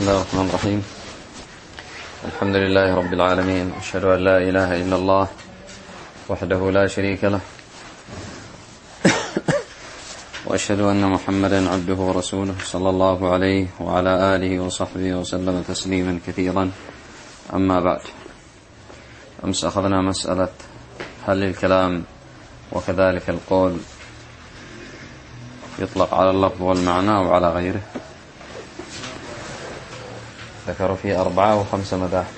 الله الرحمن الرحيم. الحمد لله رب العالمين، أشهد أن لا إله إلا الله وحده لا شريك له، وأشهد أن محمدا عبده ورسوله صلى الله عليه وعلى آله وصحبه وسلم تسليما كثيرا. أما بعد، أمس أخذنا مسألة هل الكلام وكذلك القول يطلق على اللفظ والمعنى أو على غيره. ذكروا فيه 4 أو 5 مذاهب.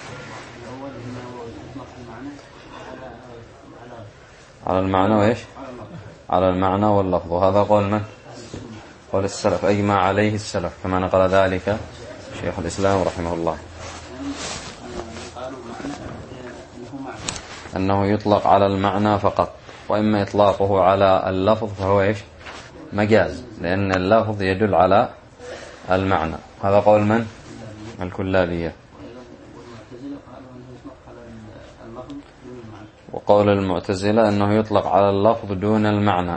على المعنى وإيش؟ على المعنى واللفظ، وهذا قول من؟ قول السلف، أجمع عليه السلف كما نقل ذلك شيخ الإسلام رحمه الله، أنه يطلق على المعنى فقط، وإما إطلاقه على اللفظ فهو إيش؟ مجاز، لأن اللفظ يدل على المعنى. هذا قول من؟ الكلابية. وقول المعتزلة أنه يطلق على اللفظ دون المعنى.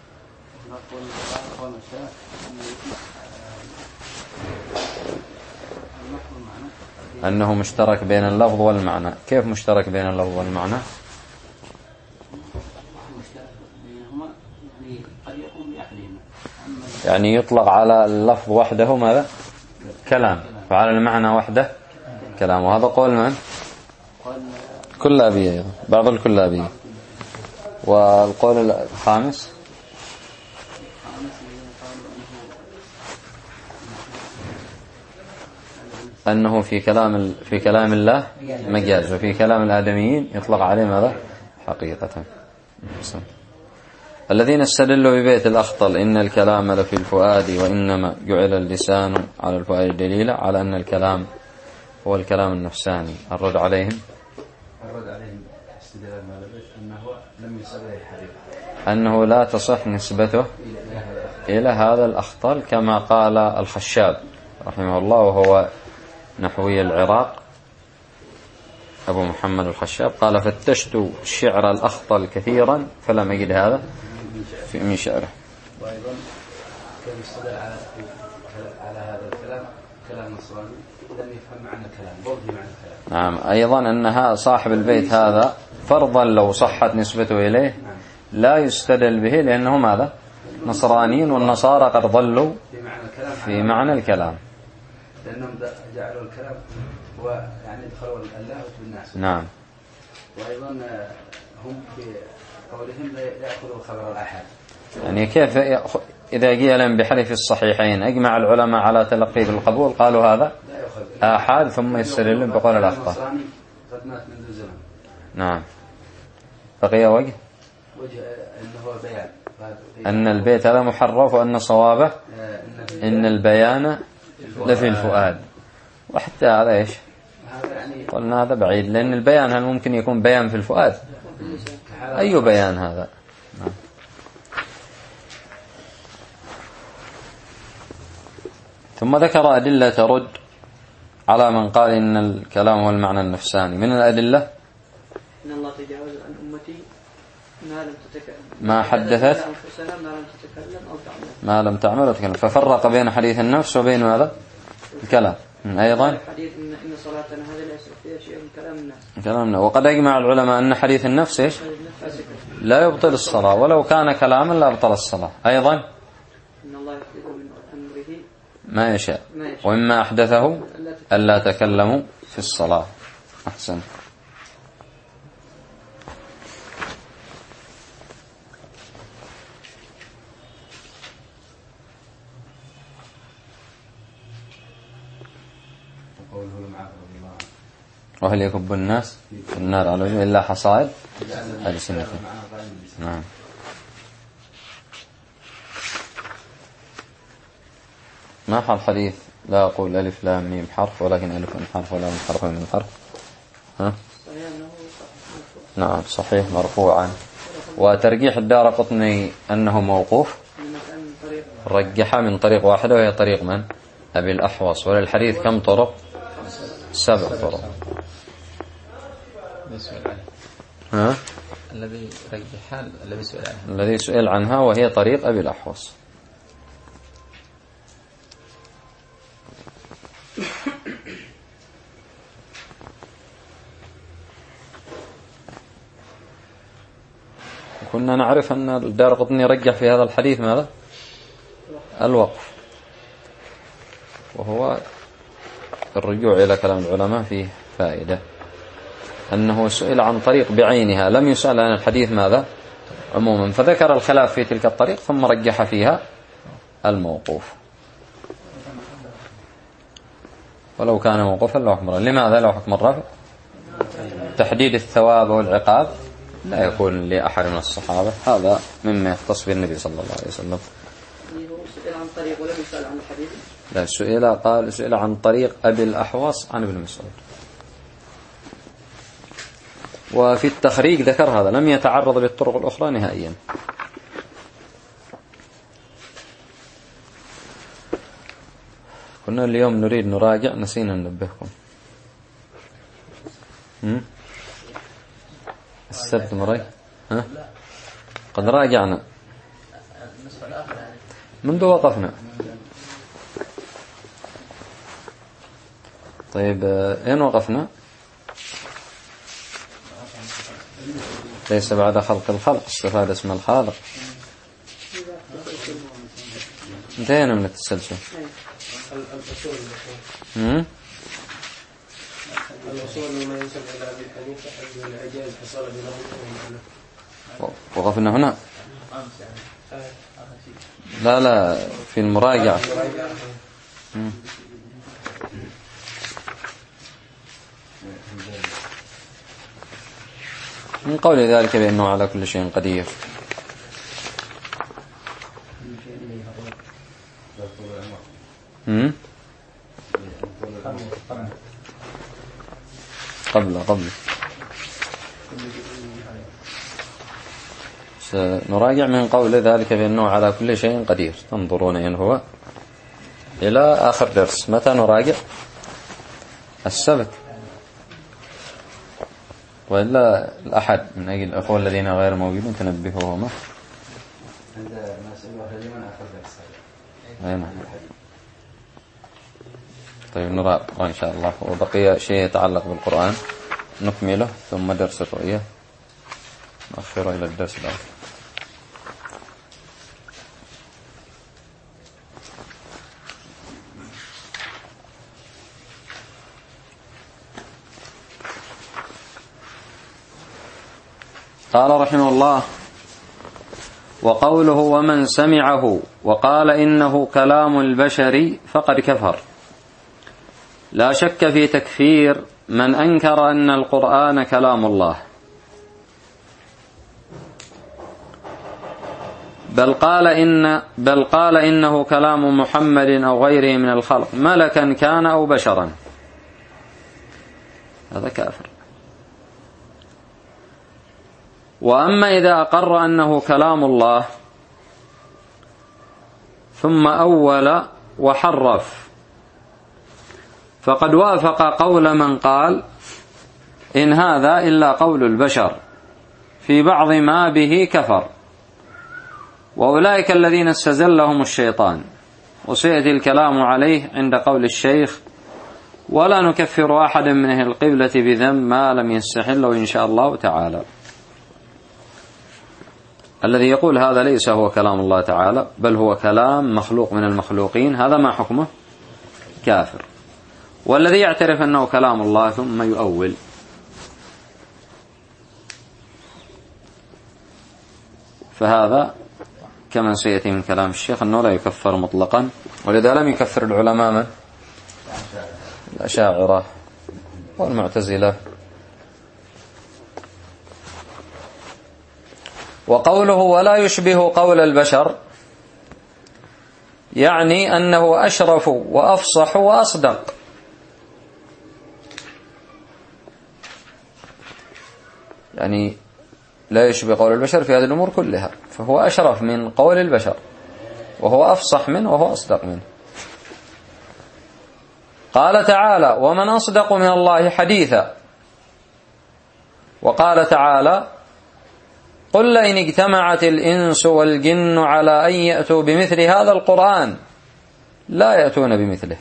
أنه مشترك بين اللفظ والمعنى. كيف مشترك بين اللفظ والمعنى؟ يعني يطلق على اللفظ وحده ماذا؟ كلام، وعلى المعنى وحده كلام. وهذا قول من؟ كلابية، بعض الكلابية. والقول الخامس أنه في كلام الله مجاز، وفي كلام الآدميين يطلق عليه ماذا؟ حقيقة. الذين استدلوا ببيت الأخطل إن الكلام لفي الفؤاد وإنما جعل اللسان على الفؤاد دليلا على أن الكلام هو الكلام النفساني. الرد عليهم استدلال أنه لم يصل إلى الحديث، أنه لا تصح نسبته إلى هذا الأخطل، كما قال الخشاب رحمه الله، وهو نحوي العراق أبو محمد الخشاب، قال: فتشت شعر الأخطل كثيرا فلم أجد هذا من شعره. وأيضا كان يستدل على هذا الكلام كلام نصراني لم يفهم معنى الكلام، بغض معنى الكلام. نعم، أيضا أنها صاحب البيت هذا فرضا لو صحت نسبته إليه لا يستدل به، لأنه ماذا؟ نصرانيين، والنصارى قد ضلوا في معنى الكلام، لأنهم جعلوا الكلام ويعني دخلوا الله بالناس. نعم. وأيضا هم في قولهم لا يأخذوا خبر الآحاد. يعني كيف إذا جاء لهم بحلف الصحيحين أجمع العلماء على تلقيه بالقبول، قالوا هذا آحاد، ثم يستدلون بقول الأخطاء. قد مات منذ زمن. نعم. بقي وجه أنه بيان أن البيت هذا محرف، وأن صوابه إن البيان لفي الفؤاد. وحتى هذا إيش؟ قلنا هذا بعيد، لأن البيان هل ممكن يكون بيان في الفؤاد؟ أي بيان هذا؟ نعم. ثم ذكر أدلة ترد على من قال إن الكلام هو المعنى النفساني. من الأدلة إن الله تجاوز عن أمتي ما حدثت ما لم تعمل وتكلم، ففرق بين حديث النفس وبين ماذا؟ الكلام. أيضا حديث إن صلاتنا هذا ليس فيها شيء من كلام الناس. كلامنا. وقد أجمع العلماء أن حديث النفس إيش؟ لا يبطل الصلاة، ولو كان كلاما لا يبطل الصلاة. أيضا إن الله يحدث من أمره ما يشاء، وإما أحدثه ألا تكلموا في الصلاة. أحسن. وهل يكب الناس في النار على وجه إلا حصائد ألسنتهم. نعم. ما حال حديث لا أقول ألف لام ميم حرف، ولكن ألف حرف ولام حرف من حرف؟ ها؟ نعم، صحيح مرفوعا. وترجيح الدارقطني أنه موقوف، رجح من طريق واحدة، وهي طريق من؟ أبي الأحوص. وللحديث كم طرق؟ 7 طرق. ها؟ الذي سئل عنها، وهي طريق أبي الأحوص. كنا نعرف أن الدارقطني رجح في هذا الحديث ماذا؟ الوقف، وهو الرجوع إلى كلام العلماء فيه فائدة، أنه سئل عن طريق بعينها، لم يسأل عن الحديث ماذا؟ عموما، فذكر الخلاف في تلك الطريق ثم رجح فيها الموقوف، ولو كان موقوفا له حكم الرفع. لماذا له حكم الرفع؟ تحديد الثواب والعقاب لا يكون لأحد من الصحابة، هذا مما يختص بالنبي صلى الله عليه وسلم. سئل عن طريق ولم يسأل عن الحديث. لا، سئل عن طريق أبي الأحوص عن ابن مسعود، وفي التخريج ذكر هذا، لم يتعرض للطرق الأخرى نهائيا. كنا اليوم نريد نراجع، نسينا ننبهكم. السبت مري قد راجعنا منذ وقفنا. طيب أين وقفنا؟ ليس بعد خلق الخلق استفاد اسم الخالق. انتهينا من التسلسل. الوصول مما ينسب إلى أبي حنيفة حيث الإعجاز حصل بلغته. وقفنا هنا؟ لا في المراجعة. من قول ذلك بأنه على كل شيء قدير. قبل سنراجع من قول ذلك بأنه على كل شيء قدير. تنظرون إن هو إلى آخر درس. متى نراجع؟ السبت، وإلا الأحد، من أجل الأخوة الذين غير موجودين تنبهوهم. عند الناس الواحدين آخر درس. أين؟ طيب نرى إن شاء الله. وبقي شيء يتعلق بالقرآن نكمله، ثم درس الرؤية نؤخره إلى الدرس الآخر. قال رحمه الله: وقوله ومن سمعه وقال إنه كلام البشر فقد كفر. لا شك في تكفير من أنكر أن القرآن كلام الله، بل قال إنه كلام محمد أو غيره من الخلق ملكا كان أو بشرا، هذا كافر. وأما إذا أقر أنه كلام الله ثم أول وحرف فقد وافق قول من قال إن هذا إلا قول البشر في بعض ما به كفر، وأولئك الذين استزلهم الشيطان، وسيأتي الكلام عليه عند قول الشيخ: ولا نكفر أحد من أهل القبلة بذنب ما لم يستحله إن شاء الله تعالى. الذي يقول هذا ليس هو كلام الله تعالى، بل هو كلام مخلوق من المخلوقين، هذا ما حكمه؟ كافر. والذي يعترف أنه كلام الله ثم يؤول، فهذا كما سيأتي من كلام الشيخ أنه لا يكفر مطلقا، ولذا لم يكفر العلماء من؟ الأشاعرة والمعتزلة. وقوله ولا يشبه قول البشر يعني أنه أشرف وأفصح وأصدق، يعني لا يشبه قول البشر في هذه الأمور كلها، فهو أشرف من قول البشر، وهو أفصح منه، وهو أصدق منه. قال تعالى: ومن أصدق من الله حديثا. وقال تعالى: قل لئن اجتمعت الإنس والجن على أن يأتوا بمثل هذا القرآن لا يأتون بمثله.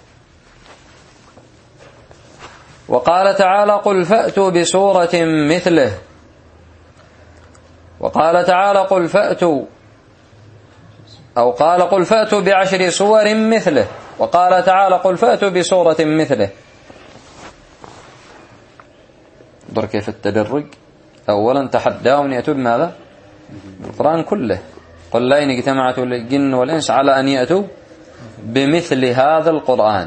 وقال تعالى: قل فأتوا بسورة مثله. وقال تعالى قل فأتوا، أو قال قل فأتوا ب10 سور مثله، وقال تعالى قل فأتوا بسورة مثله. انظر كيف التدرج. أولا تحداهم يأتوا بماذا؟ القرآن كله. قل لئن اجتمعت الجن والإنس على أن يأتوا بمثل هذا القرآن،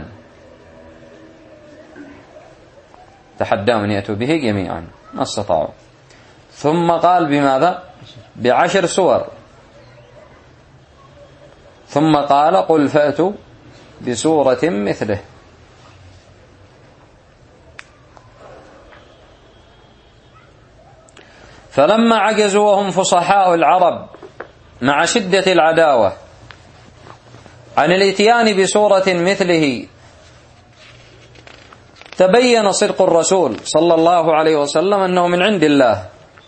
تحداهم أن يأتوا به جميعا ما استطاعوا. ثم قال بماذا؟ ب10 سور. ثم قال قل فأتوا بسورة مثله. فلما عجزوا وهم فصحاء العرب مع شدة العداوة عن الاتيان بسورة مثله، تبين صدق الرسول صلى الله عليه وسلم أنه من عند الله،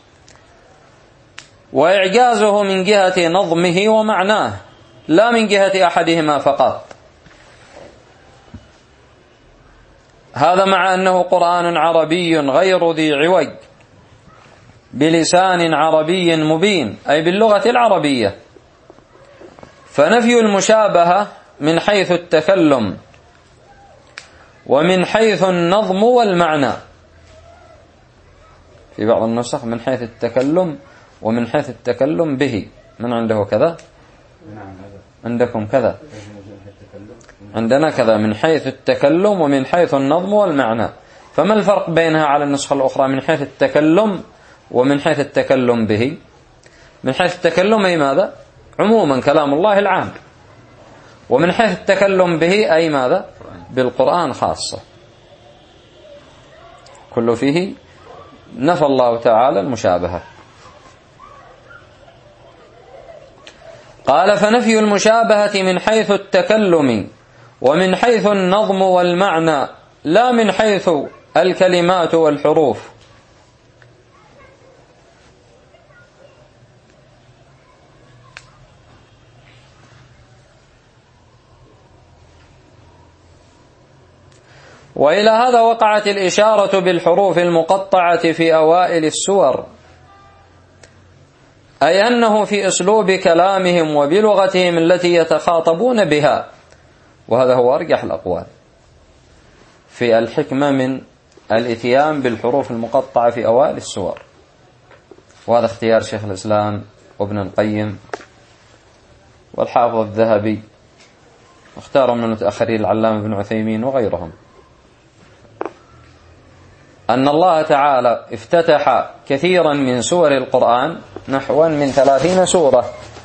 وإعجازه من جهة نظمه ومعناه لا من جهة أحدهما فقط. هذا مع أنه قرآن عربي غير ذي عوج بلسان عربي مبين، أي باللغة العربية. فنفي المشابهة من حيث التكلم ومن حيث النظم والمعنى، في بعض النسخ من حيث التكلم ومن حيث التكلم به. من عنده كذا؟ عندكم كذا؟ عندنا كذا، من حيث التكلم ومن حيث النظم والمعنى. فما الفرق بينها على النسخة الأخرى؟ من حيث التكلم ومن حيث التكلم به. من حيث التكلم أي ماذا؟ عموما كلام الله العام. ومن حيث التكلم به أي ماذا؟ بالقرآن خاصة. كل فيه نفى الله تعالى المشابهة. قال فنفي المشابهة من حيث التكلم ومن حيث النظم والمعنى لا من حيث الكلمات والحروف. وإلى هذا وقعت الإشارة بالحروف المقطعة في أوائل السور، أي أنه في أسلوب كلامهم وبلغتهم التي يتخاطبون بها. وهذا هو أرجح الأقوال في الحكمة من الاتيان بالحروف المقطعة في أوائل السور، وهذا اختيار شيخ الإسلام وابن القيم والحافظ الذهبي، واختاروا من المتأخرين العلامة ابن عثيمين وغيرهم، أن الله تعالى افتتح كثيرا من سور القرآن، نحو من 30 سورة،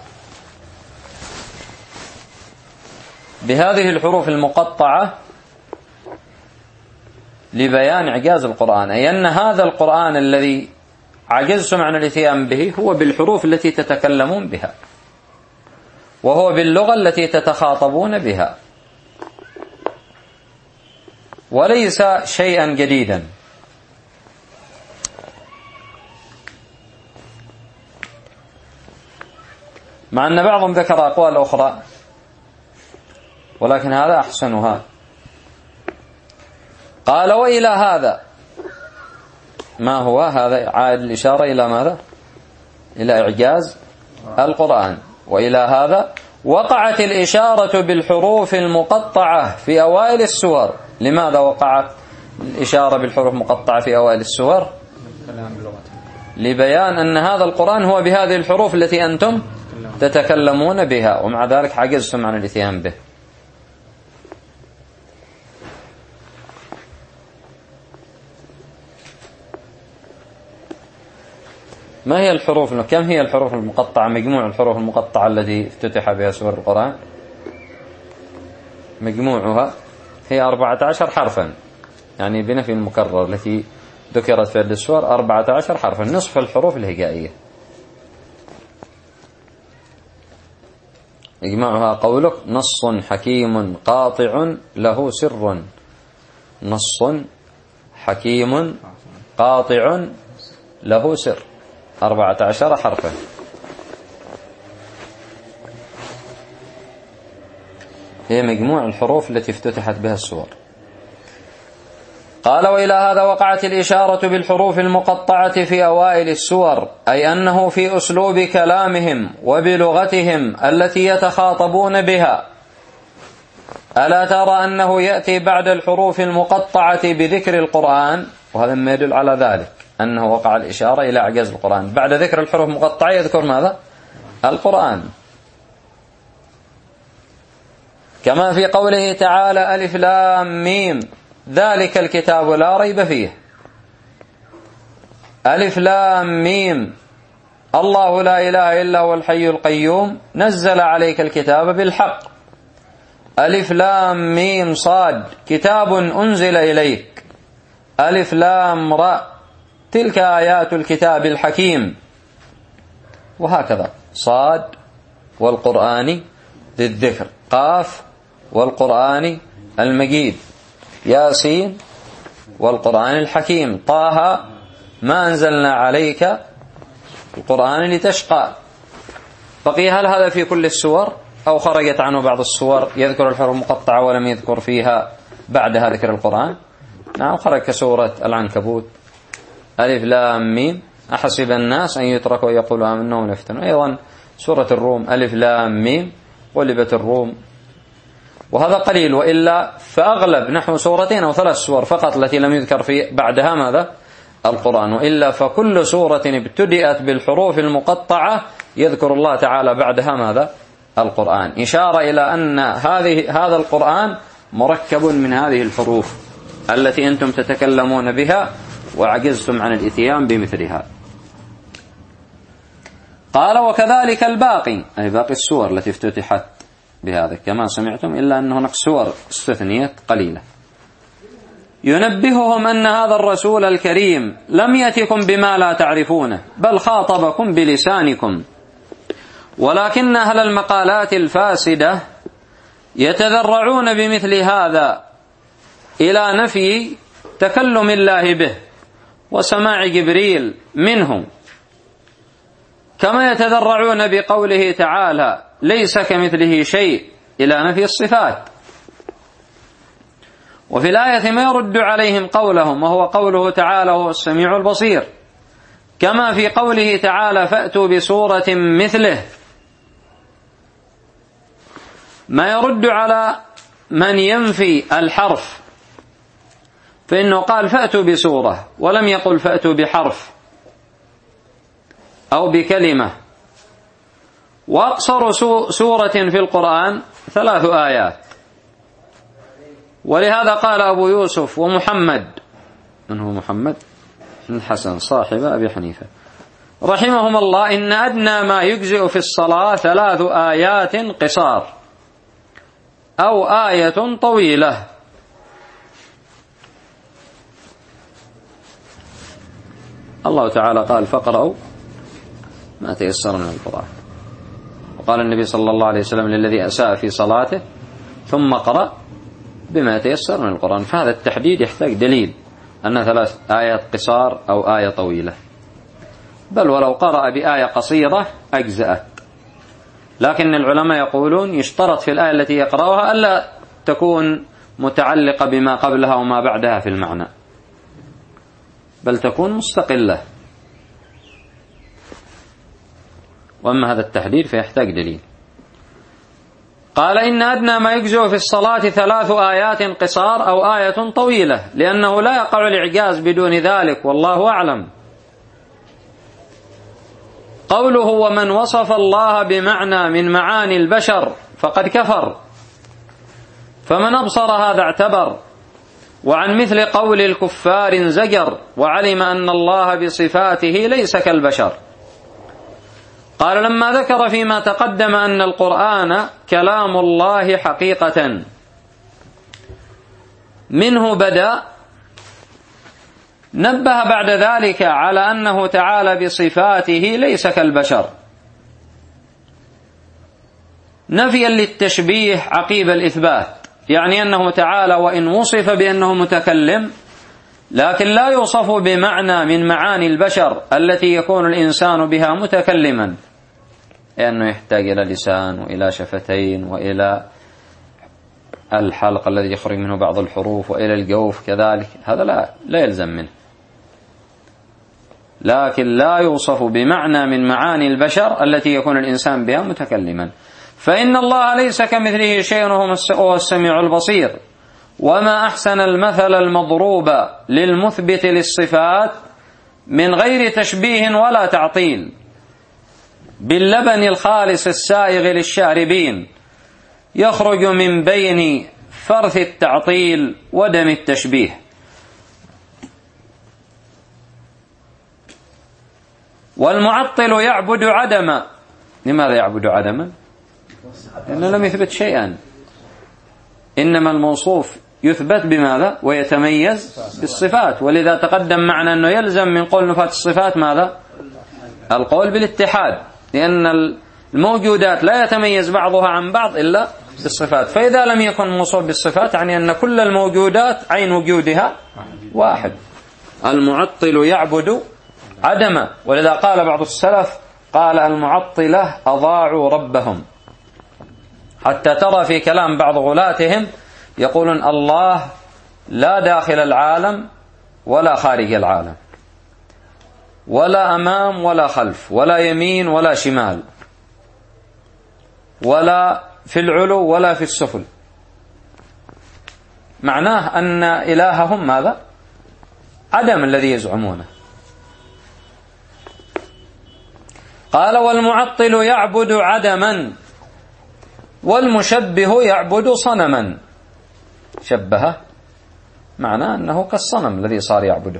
بهذه الحروف المقطعة لبيان إعجاز القرآن، أي أن هذا القرآن الذي عجزتم عن الاتيان به هو بالحروف التي تتكلمون بها، وهو باللغة التي تتخاطبون بها، وليس شيئا جديدا. مع أن بعضهم ذكر أقوال أخرى، ولكن هذا أحسنها. قال وإلى هذا، ما هو هذا؟ عاد الإشارة إلى ماذا؟ إلى إعجاز القرآن. وإلى هذا وقعت الإشارة بالحروف المقطعة في أوائل السور. لماذا وقعت الإشارة بالحروف المقطعة في أوائل السور؟ لبيان أن هذا القرآن هو بهذه الحروف التي أنتم تتكلمون بها، ومع ذلك عجزتم عن الاتيان به. ما هي الحروف؟ كم هي الحروف المقطعة؟ مجموع الحروف المقطعة التي افتتح بها سور القرآن مجموعها هي 14 حرفا، يعني بنفي المكرر التي ذكرت في السور 14 حرفا، نصف الحروف الهجائية. إجماعها قولك نص حكيم قاطع له سر. نص حكيم قاطع له سر، 14 حرفا. هي مجموع الحروف التي افتتحت بها السور. قال: وإلى هذا وقعت الإشارة بالحروف المقطعة في أوائل السور، أي أنه في أسلوب كلامهم وبلغتهم التي يتخاطبون بها. ألا ترى أنه يأتي بعد الحروف المقطعة بذكر القرآن؟ وهذا ما يدل على ذلك، أنه وقع الإشارة إلى إعجاز القرآن. بعد ذكر الحروف المقطعة يذكر ماذا؟ القرآن. كما في قوله تعالى: ألف لام ميم ذلك الكتاب لا ريب فيه. ألف لام ميم الله لا إله إلا هو الحي القيوم نزل عليك الكتاب بالحق. ألف لام ميم صاد كتاب أنزل إليك. ألف لام راء تلك آيات الكتاب الحكيم. وهكذا صاد والقرآن ذي الذكر، قاف والقرآن المجيد، ياسين والقرآن الحكيم، طه ما أنزلنا عليك القرآن لتشقى. بقي هل هذا في كل السور أو خرجت عنه بعض السور يذكر الحروف المقطعة ولم يذكر فيها بعدها ذكر القرآن؟ نعم، خرج كسورة العنكبوت ألف لام ميم أحسب الناس أن يتركوا يقولوا آمنا وهم لا يفتنون. أيضا سورة الروم ألف لام ميم غلبت الروم. وهذا قليل، وإلا فأغلب نحو سورتين أو 3 سور فقط التي لم يذكر في بعدها ماذا؟ القرآن. وإلا فكل سورة ابتدأت بالحروف المقطعة يذكر الله تعالى بعدها ماذا؟ القرآن، إشارة إلى أن هذا القرآن مركب من هذه الحروف التي أنتم تتكلمون بها وعجزتم عن الإتيان بمثلها. قال: وكذلك الباقي، أي باقي السور التي افتتحت بهذا كما سمعتم، إلا أن هناك سور استثنيت قليلة. ينبههم أن هذا الرسول الكريم لم يأتكم بما لا تعرفونه، بل خاطبكم بلسانكم، ولكن أهل المقالات الفاسدة يتذرعون بمثل هذا إلى نفي تكلم الله به وسماع جبريل منه، كما يتذرعون بقوله تعالى: ليس كمثله شيء، إلى نفي الصفات. وفي الآية ما يرد عليهم قولهم، وهو قوله تعالى: هو السميع البصير، كما في قوله تعالى: فأتوا بسورة مثله. ما يرد على من ينفي الحرف، فإنه قال: فأتوا بسورة، ولم يقل فأتوا بحرف أو بكلمة. وأقصر سورة في القرآن 3 آيات. ولهذا قال أبو يوسف ومحمد، من هو محمد بن الحسن صاحب أبي حنيفة رحمهم الله: إن أدنى ما يجزئ في الصلاة 3 آيات قصار أو آية طويلة. الله تعالى قال: فاقرأوا ما تيسر من القرآن. وقال النبي صلى الله عليه وسلم للذي أساء في صلاته: ثم قرأ بما تيسر من القرآن. فهذا التحديد يحتاج دليل أن 3 آيات قصار أو آية طويلة، بل ولو قرأ بآية قصيرة أجزأت. لكن العلماء يقولون يشترط في الآية التي يقرأها ألا تكون متعلقة بما قبلها وما بعدها في المعنى، بل تكون مستقلة. وأما هذا التحديد فيحتاج دليل. قال: إن أدنى ما يجزئ في الصلاة 3 آيات قصار أو آية طويلة، لأنه لا يقع الإعجاز بدون ذلك، والله أعلم. قوله: ومن وصف الله بمعنى من معاني البشر فقد كفر، فمن أبصر هذا اعتبر، وعن مثل قول الكفار زجر، وعلم أن الله بصفاته ليس كالبشر. قال: لما ذكر فيما تقدم أن القرآن كلام الله حقيقة منه بدأ، نبه بعد ذلك على أنه تعالى بصفاته ليس كالبشر، نفيا للتشبيه عقيب الإثبات، يعني أنه تعالى وإن وصف بأنه متكلم لكن لا يوصف بمعنى من معاني البشر التي يكون الإنسان بها متكلما، لأنه يحتاج إلى لسان وإلى شفتين وإلى الحلق الذي يخرج منه بعض الحروف وإلى الجوف كذلك، هذا لا يلزم منه. لكن لا يوصف بمعنى من معاني البشر التي يكون الإنسان بها متكلما. فإن الله ليس كمثله شيء وهو السميع البصير. وما أحسن المثل المضروب للمثبت للصفات من غير تشبيه ولا تعطيل، باللبن الخالص السائغ للشاربين، يخرج من بين فرث التعطيل ودم التشبيه. والمعطل يعبد عدما. لماذا يعبد عدما؟ لأنه لم يثبت شيئا، إنما الموصوف يثبت بماذا؟ ويتميز بالصفات. ولذا تقدم معنا أنه يلزم من قول نفاة الصفات ماذا؟ القول بالاتحاد، لأن الموجودات لا يتميز بعضها عن بعض إلا بالصفات. فإذا لم يكن موصوف بالصفات يعني أن كل الموجودات عين وجودها واحد. المعطل يعبد عدما. ولذا قال بعض السلف، قال المعطلة أضاعوا ربهم، حتى ترى في كلام بعض غلاتهم يقولون الله لا داخل العالم ولا خارج العالم، ولا أمام ولا خلف، ولا يمين ولا شمال، ولا في العلو ولا في السفل. معناه أن إلههم ماذا؟ عدم الذي يزعمونه. قال والمعطل يعبد عدما والمشبه يعبد صنما. شبه معناه أنه كالصنم الذي صار يعبده.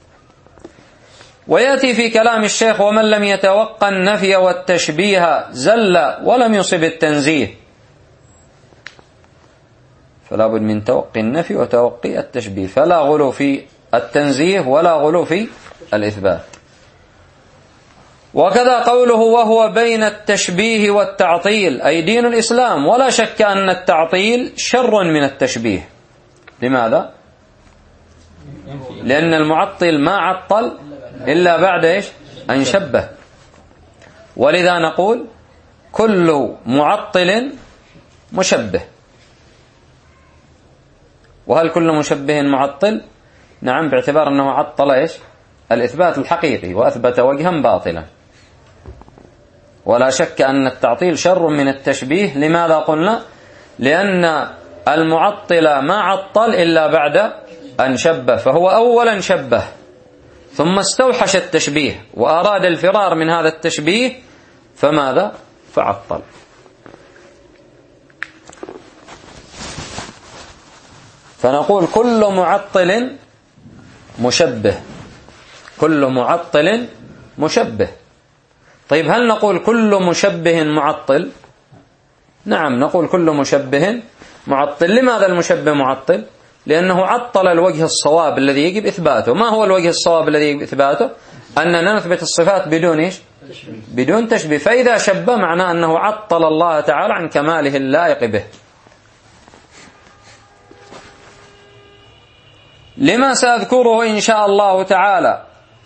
ويأتي في كلام الشيخ ومن لم يتوقع النفي والتشبيه زل ولم يصب التنزيه. فلا بد من توقي النفي وتوقي التشبيه، فلا غلو في التنزيه ولا غلو في الإثبات. وكذا قوله وهو بين التشبيه والتعطيل أي دين الإسلام، ولا شك أن التعطيل شر من التشبيه. لماذا؟ لأن المعطل ما عطل إلا بعد إيش؟ أن شبه. ولذا نقول كل معطل مشبه. وهل كل مشبه معطل؟ نعم، باعتبار أنه عطل إيش؟ الإثبات الحقيقي وأثبت وجها باطلا. ولا شك أن التعطيل شر من التشبيه. لماذا قلنا؟ لأن المعطل ما عطل إلا بعد أن شبه، فهو أولا شبه ثم استوحش التشبيه وأراد الفرار من هذا التشبيه، فماذا؟ فعطل. فنقول كل معطل مشبه، كل معطل مشبه. طيب هل نقول كل مشبه معطل؟ نعم، نقول كل مشبه معطل. لماذا المشبه معطل؟ لأنه عطل الوجه الصواب الذي يجب إثباته. ما هو الوجه الصواب الذي يجب إثباته؟ أننا نثبت الصفات بدون إيش؟ بدون تشبيه. فإذا شبه معناه أنه عطل الله تعالى عن كماله اللائق به. لما سأذكره إن شاء الله تعالى.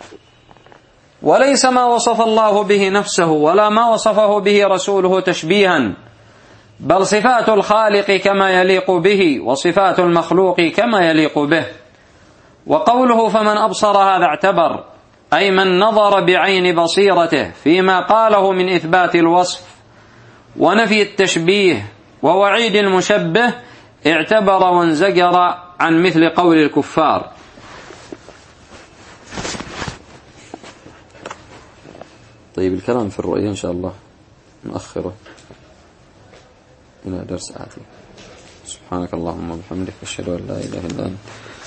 وليس ما وصف الله به نفسه ولا ما وصفه به رسوله تشبيها، بل صفات الخالق كما يليق به وصفات المخلوق كما يليق به. وقوله فمن أبصر هذا اعتبر، أي من نظر بعين بصيرته فيما قاله من إثبات الوصف ونفي التشبيه ووعيد المشبه، اعتبر وانزجر عن مثل قول الكفار. طيب الكلام في الرؤية إن شاء الله نؤخره إلى درس آتي. سبحانك اللهم وبحمدك، أشهد أن لا إله إلا أنت.